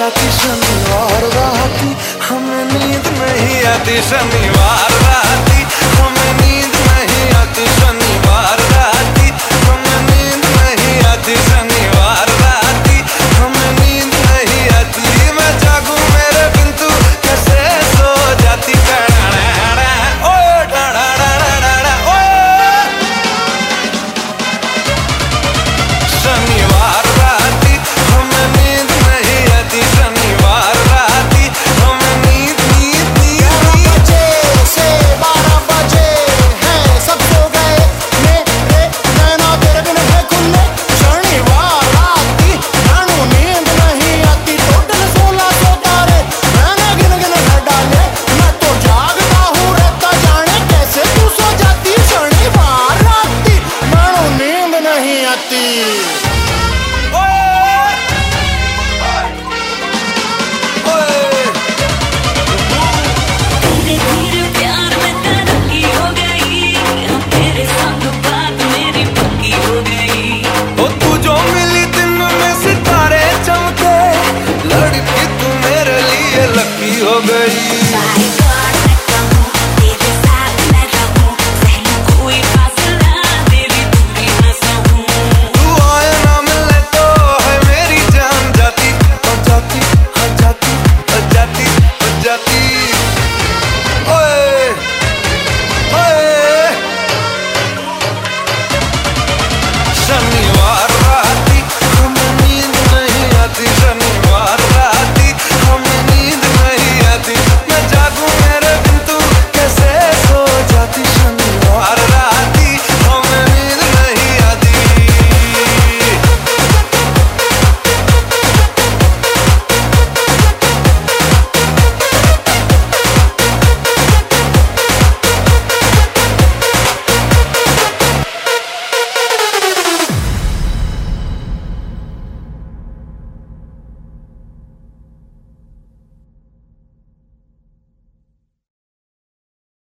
जाती शनिवार राती, हमें नींद नहीं आती शनिवार राती, हमें नींद नहीं आती शनिवार राती, हमें नींद नहीं आती शनिवार राती, हमें नींद नहीं आती। मैं जागूं मेरे बिन तू कैसे सो जाती। शनिवार राती हमें नींद नहीं आती शनिवार राती, हमें नींद नींद नींद। 11 बजे से 12 बजे हैं सब सो गए, मेरे नैना तेरे बिन है खुले। शनिवार राती जानू नींद नहीं आती, टोटल 1600 तारे मैंने गिन गिन कर डाले। मैं तो जागता हूँ रहता जाने कैसे तू सो जाती। शनिवार राती जानू नींद नहीं आती। लड़की तू मेरे लिए लकी हो गई।